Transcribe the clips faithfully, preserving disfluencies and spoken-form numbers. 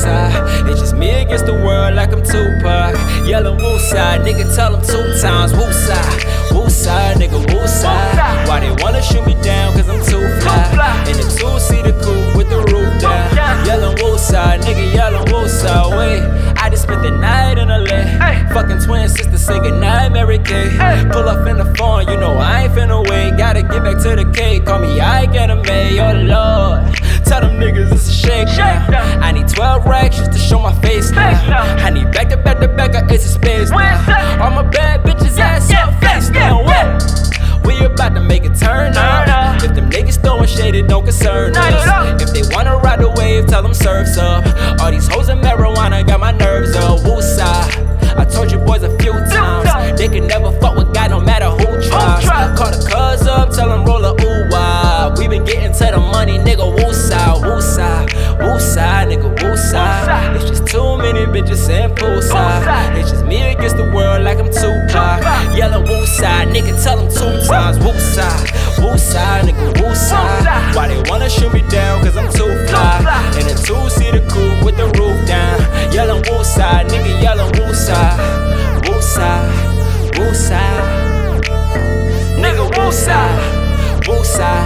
woosah. It's just me against the world like I'm Tupac. Yelling woosah, nigga tell him two times. Woosah, woosah, nigga woosah. Why they wanna shoot me down? Cause I'm too fly. In the two-seater coupe with the roof down. Yelling woosah, nigga yelling woosah. Wait, I just spent the night in L A. Fucking twin sister say goodnight, Mary Kay. Pull up in the phone, you know I ain't finna wait. Gotta get back to the cake, call me I get a May, oh lord. Tell them niggas it's a shake now. I need twelve racks just to show my face now. I need back to back to back, or it's a space now. All my bad bitches ass up, face down, what? We about to make it turn up. If them niggas throwing shade, it don't concern us. If they wanna ride the wave, tell them surf's up. All these hoes and marijuana got my nerves up. Woosah. I told you boys a few times, they can never fuck with God no matter who tries. Call the cuz up, tell them roll a ooh wah. We been getting to the money, nigga woosah, woosah, woosah, nigga woosah. It's just too many bitches saying poolside. It's just me against the world like I'm Tupac. Yelling woosah, nigga tell them two times. Woosah, woosah, nigga woosah. Why they wanna shoot me down? Cause I'm too fly. In a two-seater coupe with the roof down. Yelling woosah, nigga yelling woosah. Woosah, woosah, nigga woosah, woosah,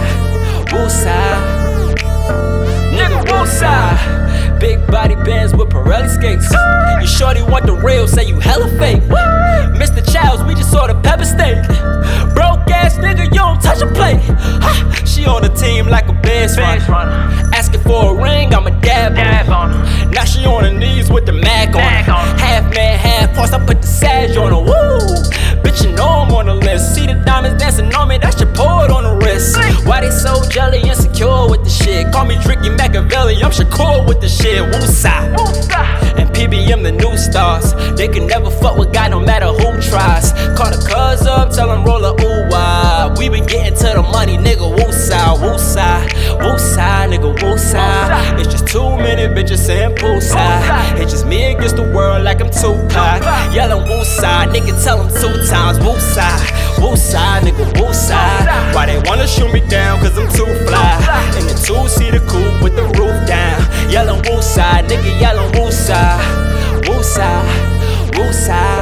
woosah, nigga woosah. Big body bands with Pirelli skates. You shorty want the real, say you hella fake. Mister Childs, we just saw the pepper steak. Broke ass nigga, you don't touch a plate. Ha, she on the team like a best runner. Asking for a ring, I'm a dab on her. Now she on her knees with the Mac on her. Half man, half horse, I put the sage on her. Woo! Bitch, you know I'm on the list. See the diamonds dancing on me, that shit poured on the wrist. Why they so jelly, insecure with the shit? Call me Tricky Machiavelli, I'm Shakur with the shit. Woosah. And P B M the new stars. They can never fuck with God no matter who tries. Call the cuz up, tell them roll a ooh wah. We been getting to the money, nigga woosah, woosah, woosah, nigga woosah. It's just too many bitches saying poolside. It's just me against the world like I'm Tupac. Yelling woosah, nigga tell them two times. Woosah, woosah, nigga woosah. Why they wanna shoot me down? Cause I'm too fly. In the two-seater coupe with the roof down. Yelling woosah, nigga yelling woosah. Woosah, woosah,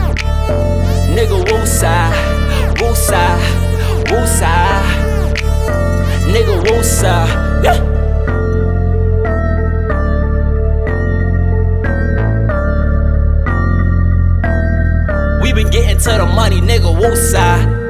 nigga woosah, woosah, woosah, nigga woosah, yeah. We been getting to the money, nigga woosah.